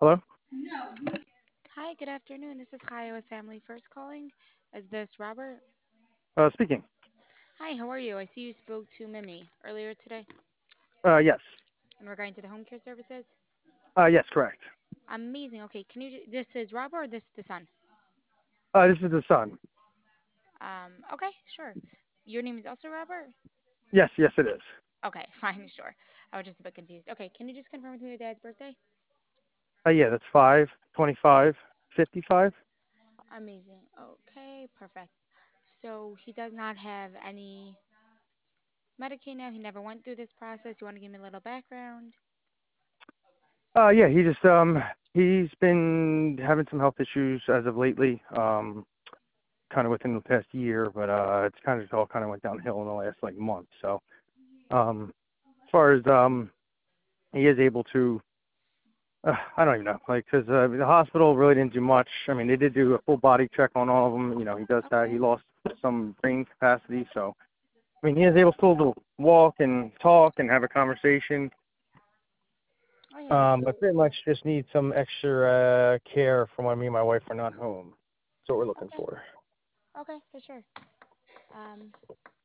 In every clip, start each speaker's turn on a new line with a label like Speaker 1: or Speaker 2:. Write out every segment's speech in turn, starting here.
Speaker 1: Hello?
Speaker 2: Hi, good afternoon. This is Kaya with Family First calling. Is this Robert?
Speaker 1: Speaking.
Speaker 2: Hi, how are you? I see you spoke to Mimi earlier today
Speaker 1: Yes.
Speaker 2: in regarding to the home care services.
Speaker 1: Yes, correct.
Speaker 2: Amazing. Okay, this is Robert or this is the son?
Speaker 1: This is the son.
Speaker 2: Okay, sure. Your name is also Robert?
Speaker 1: Yes, yes, it is.
Speaker 2: Okay, fine, sure. I was just a bit confused. Okay, can you just confirm with me your dad's birthday?
Speaker 1: Yeah, that's 5/25/55.
Speaker 2: Amazing. Okay, perfect. So he does not have any Medicaid now. He never went through this process. You want to give me a little background?
Speaker 1: Yeah, he's been having some health issues as of lately. Kind of within the past year, but it's all kind of went downhill in the last like month. So, as far as he is able to, I don't even know, like, because the hospital really didn't do much. I mean, they did do a full body check on all of them. He does that. He
Speaker 2: Okay.
Speaker 1: lost some brain capacity, so I mean, he is able still to walk and talk and have a conversation.
Speaker 2: Oh yeah.
Speaker 1: But
Speaker 2: So
Speaker 1: pretty much just need some extra care from when me and my wife are not home. That's what we're looking
Speaker 2: okay.
Speaker 1: for.
Speaker 2: Okay, for sure. Um,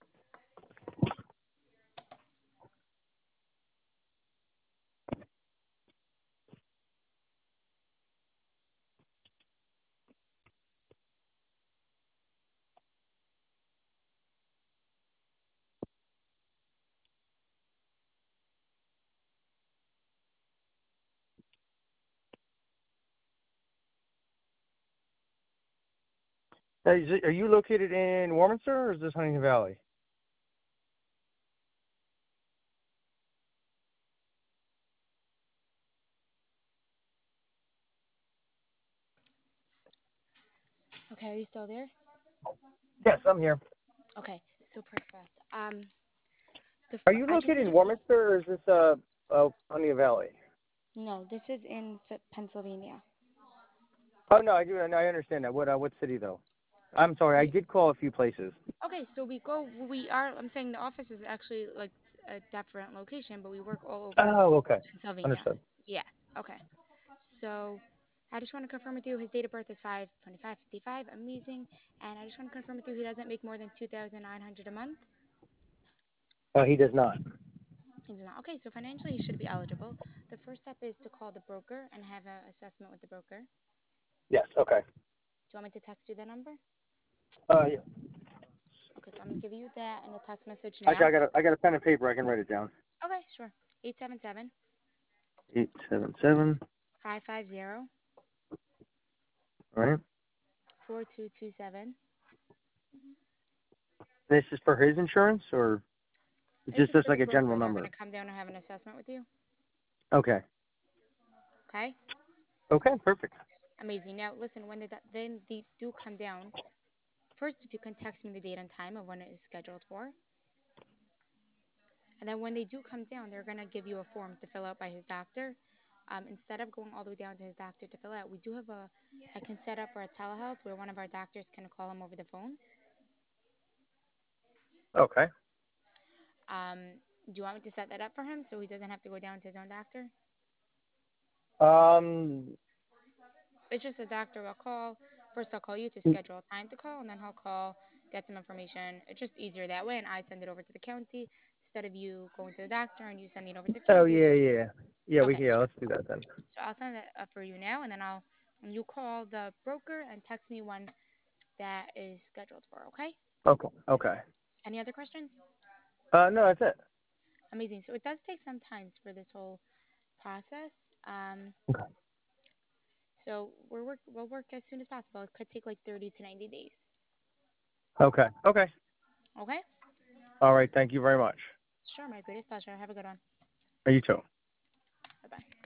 Speaker 1: Are you located in Warminster or is this Huntington Valley?
Speaker 2: okay, are you still there?
Speaker 1: Yes, I'm here.
Speaker 2: Okay, so perfect.
Speaker 1: Are you
Speaker 2: I just
Speaker 1: located
Speaker 2: need
Speaker 1: in
Speaker 2: to.
Speaker 1: Warminster or is this Huntington Valley?
Speaker 2: No, this is in Pennsylvania.
Speaker 1: Oh no, I do. No, I understand that. What city though? I'm sorry, I
Speaker 2: We
Speaker 1: did call a few places.
Speaker 2: okay, so we go. We are. I'm saying the office is actually like a different location, but we work all over
Speaker 1: Oh, okay.
Speaker 2: Pennsylvania.
Speaker 1: Understood.
Speaker 2: Yes. Okay. So I just want to confirm with you. His date of birth is 5/25/55. Amazing. And I just want to confirm with you. He doesn't make more than 2,900 a month.
Speaker 1: He does not.
Speaker 2: He does not. Okay, so financially he should be eligible. The first step is to call the broker and have an assessment with the broker.
Speaker 1: Yes. Okay.
Speaker 2: Do you want me to text you the number?
Speaker 1: Yeah.
Speaker 2: Okay, so I'm gonna give you that in a text message
Speaker 1: Actually,
Speaker 2: now.
Speaker 1: I got a pen and paper. I can write it down.
Speaker 2: Okay, sure. 877
Speaker 1: 877.
Speaker 2: 550
Speaker 1: All right.
Speaker 2: 4227.
Speaker 1: This is for his insurance, or
Speaker 2: This
Speaker 1: just
Speaker 2: is
Speaker 1: as
Speaker 2: for
Speaker 1: like
Speaker 2: the
Speaker 1: a general
Speaker 2: broker. They're
Speaker 1: number?
Speaker 2: gonna come down and have an assessment with you.
Speaker 1: Okay.
Speaker 2: Okay?
Speaker 1: Okay. Perfect.
Speaker 2: Amazing. Now listen, when then they do come down, first if you can text me the date and time of when it is scheduled for. And then when they do come down, they're gonna give you a form to fill out by his doctor. Instead of going all the way down to his doctor to fill out, we do have I can set up for a telehealth where one of our doctors can call him over the phone.
Speaker 1: Okay.
Speaker 2: Do you want me to set that up for him so he doesn't have to go down to his own doctor?
Speaker 1: Um.
Speaker 2: It's just a doctor will call. First, I'll call you to schedule a time to call, and then he'll call, get some information. It's just easier that way, and I send it over to the county instead of you going to the doctor and you sending it over to the
Speaker 1: Oh
Speaker 2: county.
Speaker 1: yeah, yeah, yeah.
Speaker 2: Okay,
Speaker 1: Yeah.
Speaker 2: sure.
Speaker 1: Let's do that then.
Speaker 2: So I'll send that up for you now, and then when you call the broker and text me when that is scheduled for. Okay.
Speaker 1: Okay. Okay.
Speaker 2: Any other questions?
Speaker 1: No, that's it.
Speaker 2: Amazing. So it does take some time for this whole process.
Speaker 1: Okay.
Speaker 2: So we'll work as soon as possible. It could take like 30 to 90 days.
Speaker 1: Okay. Okay.
Speaker 2: Okay.
Speaker 1: All right. Thank you very much.
Speaker 2: Sure, my greatest pleasure. Have a good one.
Speaker 1: You too.
Speaker 2: Bye bye.